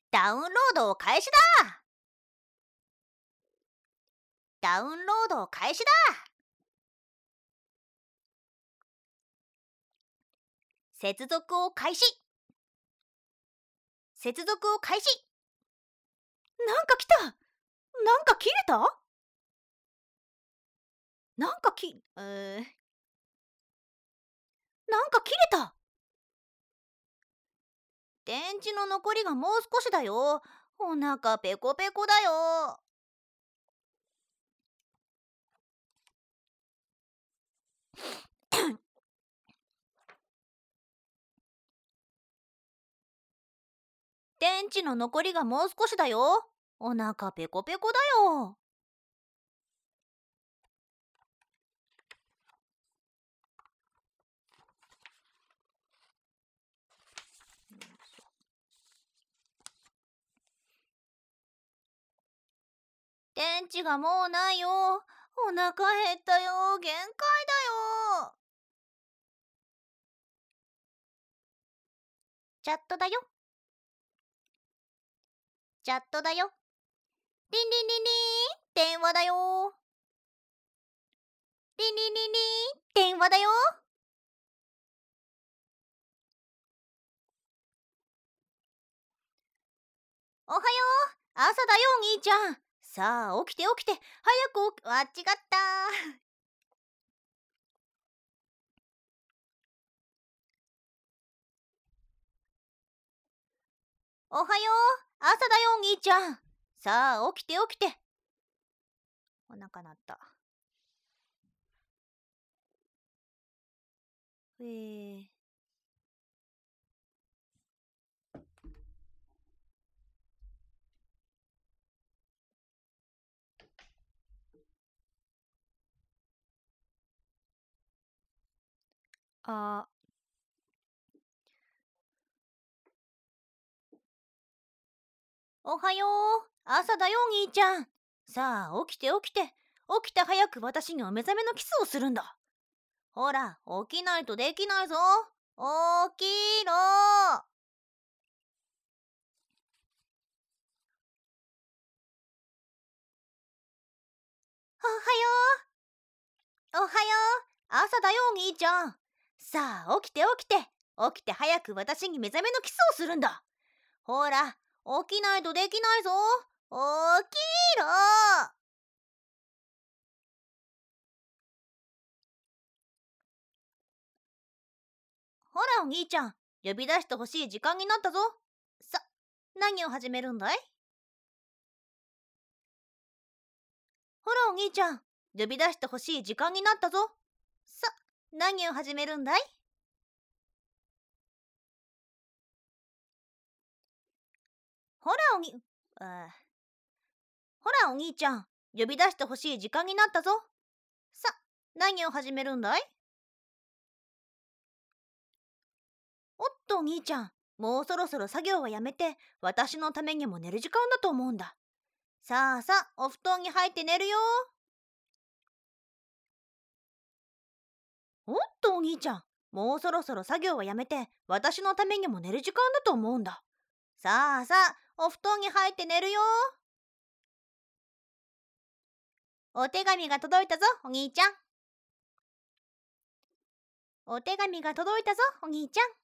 ダウンロード開始だ。ダウンロード開始だ。接続を開始。接続を開始。 なんか来た。なんか切れた。なんか切れた。 電池の残りがもう少しだよ。お腹ペコペコだよ。電池の残りがもう少しだよ。お腹ペコペコだよ。電池がもうないよ。お腹減ったよ。限界だよ。チャットだよ。チャットだよ。リンリンリンリン、電話だよ。リンリンリンリン、電話だよ。おはよう。朝だよ、お兄ちゃん。さあ、起きて起きて。早く間違った。おはよう。朝だよ、お兄ちゃん。さあ、起きて起きて。お腹鳴った。あ。おはよう。朝だよ、お兄ちゃん。さあ、起きて起きて。起きて早く私にお目覚めのキスをするんだ。ほら、起きないとできないぞ。起きろ。おはよう。おはよう。朝だよ、お兄ちゃん。さあ、起きて起きて。起きて早く私に目覚めのキスをするんだ。ほら、起きないとできないぞ。起きろ。ほら、お兄ちゃん。呼び出してほしい時間になったぞ。さ、何を始めるんだい？ほら、お兄ちゃん。呼び出してほしい時間になったぞ。さ、何を始めるんだい？ほら、お兄ちゃん。呼び出してほしい時間になったぞ。さ、何を始めるんだい？おっと、お兄ちゃん。もうそろそろ作業はやめて、私のためにも寝る時間だと思うんだ。さあさあ、お布団に入って寝るよ。おっと、お兄ちゃん。もうそろそろ作業はやめて、私のためにも寝る時間だと思うんだ。さあさあ、お布団に入って寝るよ。お手紙が届いたぞ、お兄ちゃん。お手紙が届いたぞ、お兄ちゃん。